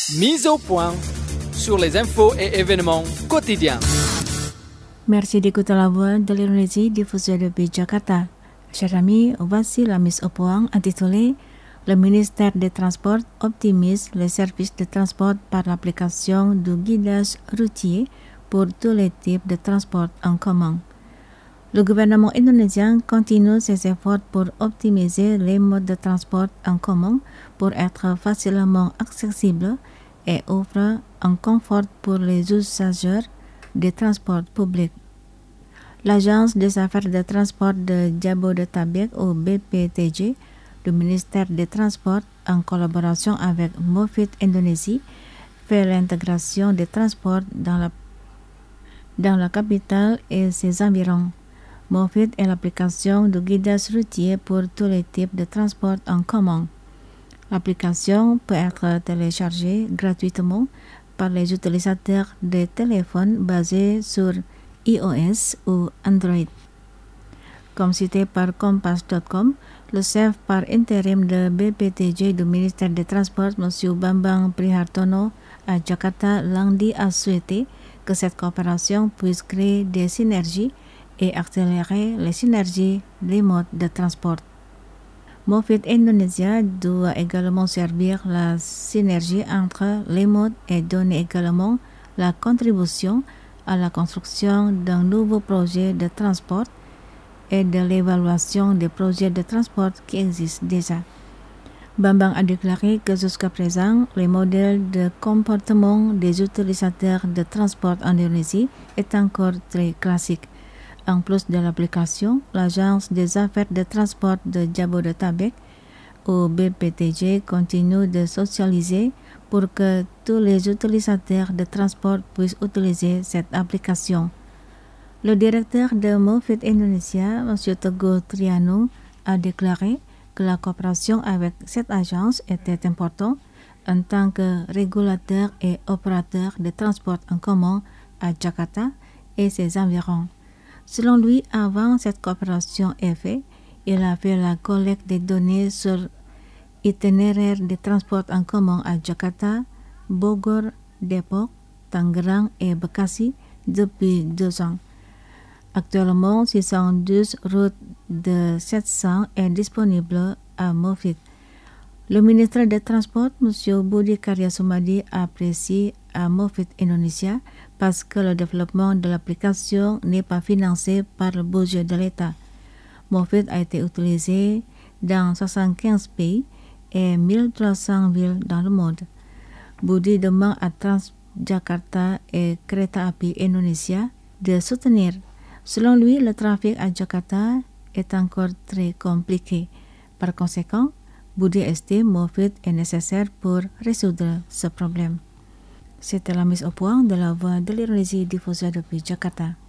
Mise au point sur les infos et événements quotidiens. Merci d'écouter la voix de l'Indonésie diffusée depuis Jakarta. Chers amis, voici la mise au point intitulée Le ministère des Transports optimise les services de transport par l'application du guidage routier pour tous les types de transport en commun. Le gouvernement indonésien continue ses efforts pour optimiser les modes de transport en commun pour être facilement accessibles et offre un confort pour les usagers des transports publics. L'Agence des affaires de transport de Jabodetabek ou BPTJ, le ministère des Transports, en collaboration avec Mofit Indonésie, fait l'intégration des transports dans la capitale et ses environs. Mofit est l'application de guidage routier pour tous les types de transport en commun. L'application peut être téléchargée gratuitement par les utilisateurs de téléphones basés sur iOS ou Android. Comme cité par Kompas.com, le chef par intérim de BPTJ du ministère des Transports, M. Bambang Prihartono, à Jakarta lundi a souhaité que cette coopération puisse créer des synergies et accélérer les synergies des modes de transport. Mofit Indonesia doit également servir la synergie entre les modes et donner également la contribution à la construction d'un nouveau projet de transport et de l'évaluation des projets de transport qui existent déjà. Bambang a déclaré que jusqu'à présent, les modèles de comportement des utilisateurs de transport en Indonésie est encore très classique. En plus de l'application, l'Agence des affaires de transport de Jabodetabek, ou BPTJ, continue de socialiser pour que tous les utilisateurs de transport puissent utiliser cette application. Le directeur de Mofit Indonesia, M. Teguh Trianu, a déclaré que la coopération avec cette agence était importante en tant que régulateur et opérateur de transport en commun à Jakarta et ses environs. Selon lui, avant cette coopération est faite, il a fait la collecte des données sur itinéraires de transport en commun à Jakarta, Bogor, Depok, Tangerang et Bekasi depuis 2 ans. Actuellement, 612 routes de 700 est disponible à Mofit. Le ministre des Transports, M. Budi Karya Sumadi, apprécie à Mofit Indonesia parce que le développement de l'application n'est pas financé par le budget de l'État. Mofit a été utilisé dans 75 pays et 1300 villes dans le monde. Budi demande à Transjakarta et Kereta Api Indonesia de soutenir. Selon lui, le trafic à Jakarta est encore très compliqué. Par conséquent, Budi estime Mofit est nécessaire pour résoudre ce problème. C'était la mise au point de la voix de l'Indonésie diffusée depuis Jakarta.